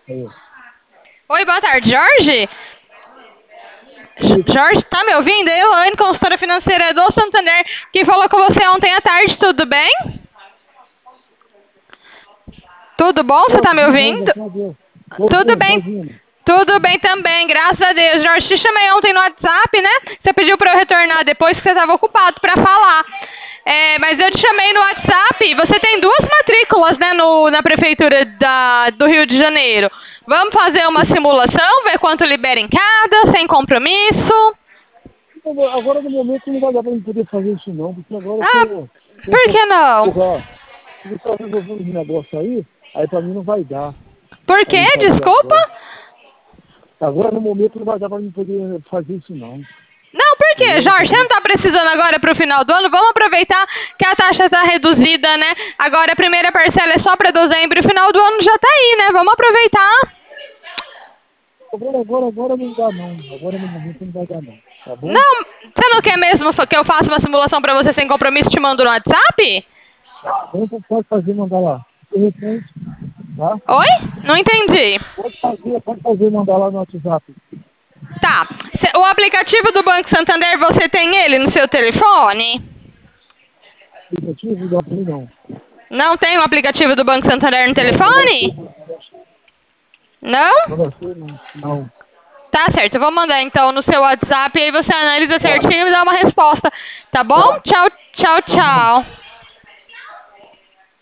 Aí, Oi, boa tarde, Jorge. isso. Jorge, tá me ouvindo? Eu, Anne, consultora financeira do Santander, que falou com você ontem à tarde, tudo bem? Tudo bom? Você Pô, tá me tudo bem, ouvindo? graças a Deus. Tô Tudo sim, tô bem. ouvindo. Tudo bem também, graças a Deus. Jorge, te chamei ontem no WhatsApp, né? Você pediu para eu retornar depois que você estava ocupado para falar. Mas eu te chamei no WhatsApp. Você tem duas matrículas, né, na prefeitura do Rio de Janeiro. Vamos fazer uma simulação, ver quanto libera em cada, sem compromisso. Agora, no momento, não vai dar pra mim poder fazer isso, não, porque agora eu Ah, tô um por que pouco não? empolgado. Eu tô resolvendo os negócios aí pra mim não vai dar Por pra quê? mim fazer Desculpa? agora. Agora, no momento, não vai dar pra mim poder fazer isso, não. Não, por quê, Entendeu? Jorge? Você não Porque tá precisando agora pro final do ano? Vamos aproveitar que a taxa tá reduzida, né? Agora a primeira parcela é só para dezembro e o final do ano já tá aí, né? Vamos aproveitar. agora não dá, não. Agora, no momento, não vai dar, não. Tá bom? Não, você não quer mesmo que eu faça uma simulação para você sem compromisso e te mando no WhatsApp? Então, pode fazer, mandar lá. De repente, tá? Oi? Não entendi. Pode fazer, mandar lá no WhatsApp. Tá. O aplicativo do Banco Santander, você tem ele no seu telefone? Aplicativo, não. Não tem o aplicativo do Banco Santander no Não, telefone? Não? não. Tá certo, eu vou mandar então no seu WhatsApp e aí você analisa Tá, certinho e me dá uma resposta. Tá bom? tá, Tchau, tchau, tá bom. tchau.